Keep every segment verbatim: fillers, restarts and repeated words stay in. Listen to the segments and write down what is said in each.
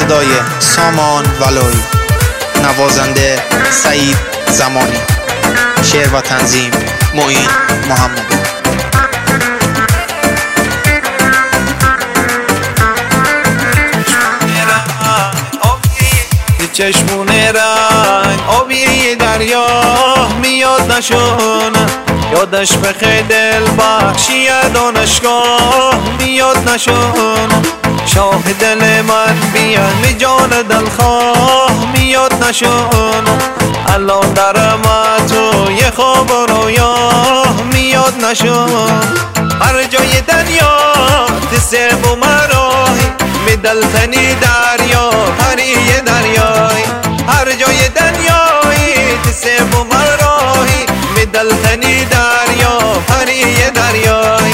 صدای سامان ولایی، نوازنده سعید زمانی، شعر و تنظیم معین محمدی. چشمون رنگ آبی دریا میاد نشونه، یادش بخیر دل بخشی دانشگاه میاد نشونه، شاه دل من بیان می جان دلخواه میاد نشونه، الان در من تو یه خواب و رویا میاد نشونه، هر جای دنیا تسب و مراهی می دلتنی دریا پری دریای، هر جای دنیایی تسب و مراهی می دلتنی دریا پری دریای.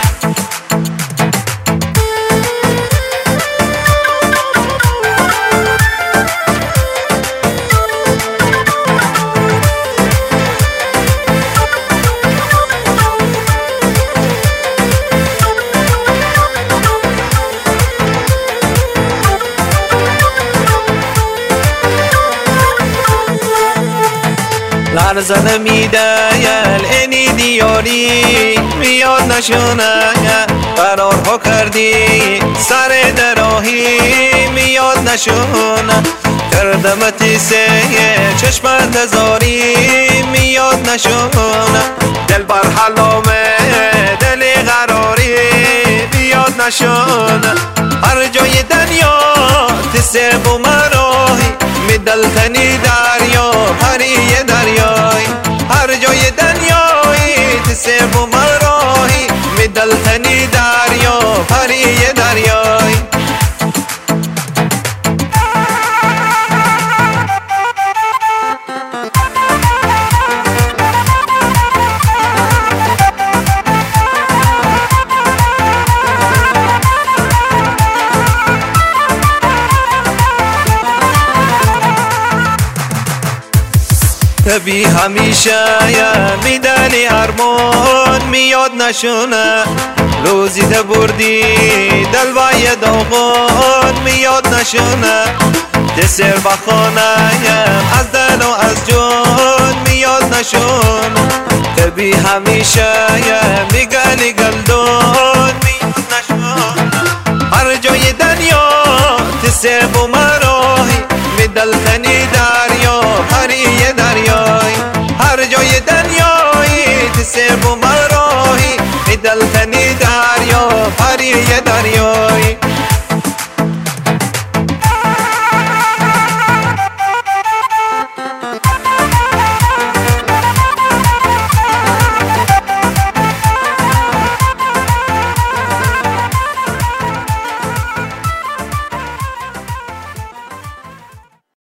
لرزنه میدهل اینی دیاری میاد نشونه، قرارها کردی سر دراهی میاد نشونه، کردمتی سه چشم انتظاری میاد نشونه، دل بر حلامه دل قراری میاد نشونه، هر جای دنیا تسب و مراهی می دلتنی دریا پری دریای، هر جای دنیایی تسب و مراهی می دلتنی دریا پری دریای. تبی همیشه میدنی ارمان میاد نشونه، روزی تبردی دل بای داغان میاد نشونه، دسر بخانه‌ام از دل و از جان میاد نشونه، تبی همیشه میگلی گلدان میاد نشونه، هر جای دنیا تسب و مراهی می دلتنی دریا پری دریای، هر جای دنیایی تسب و مراهی می دلتنی دریا پری دریای.